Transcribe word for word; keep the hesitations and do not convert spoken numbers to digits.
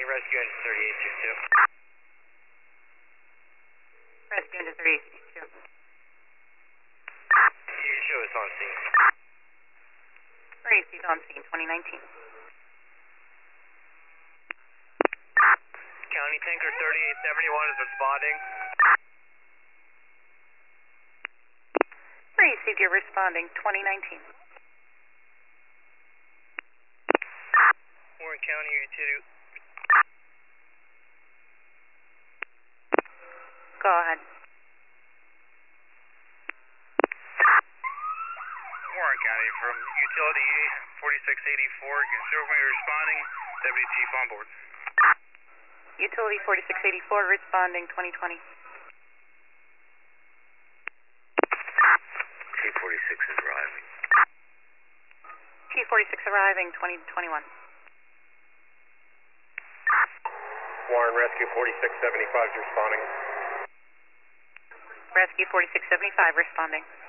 Rescue Engine thirty-eight six two. Rescue Engine thirty-eight six two. You can show us on scene. Racy's on scene, twenty nineteen. County Tanker thirty-eight seventy-one is responding. Racy, you're responding, twenty nineteen. Warren County, you're two. Go ahead. Warren County from Utility forty-six eighty-four. Can show me responding. Deputy Chief on board. Utility forty-six eighty-four responding, twenty twenty. T forty-six is arriving. T forty-six arriving, twenty twenty-one. Warren Rescue forty-six seventy-five is responding. Rescue forty-six seventy-five responding.